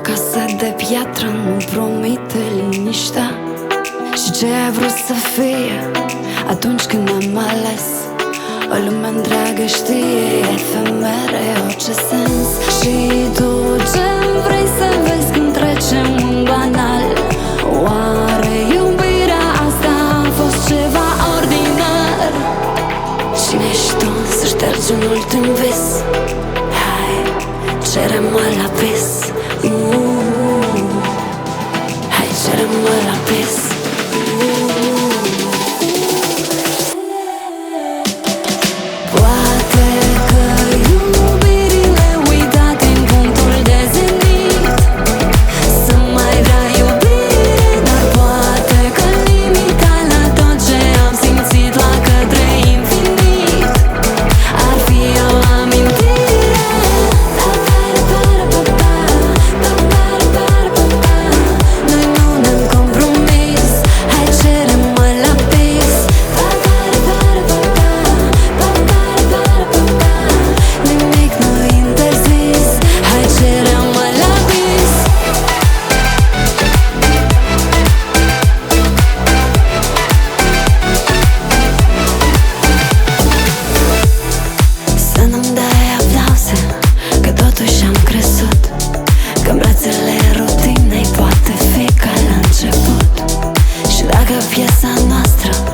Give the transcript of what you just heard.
casă de piatră nu promite liniștea. Și ce ai vrut să fie atunci când am ales? O lume întreagă știe efemere orice sens. Și tu ce-mi vrei să vezi când trecem în banal? Oare iubirea asta a fost ceva ordinar? Cine ești tu să ștergi un ultim vis? Hai, cere-mă la vis. Hai, cere-mă la vis. Poate că iubirile uitate în punctul de zenit, să mai dai iubire, dar poate că limita la tot ce am simțit la către infinit ar fi o amintire. Noi nu ne-am compromis, hai cere-mă la vis. Nimic nu interzis, hai cere-mă la vis. Să nu-mi dai aplauze, că totuși am crezut că în brațele rutinei poate fi ca la început. Și dacă piesa noastră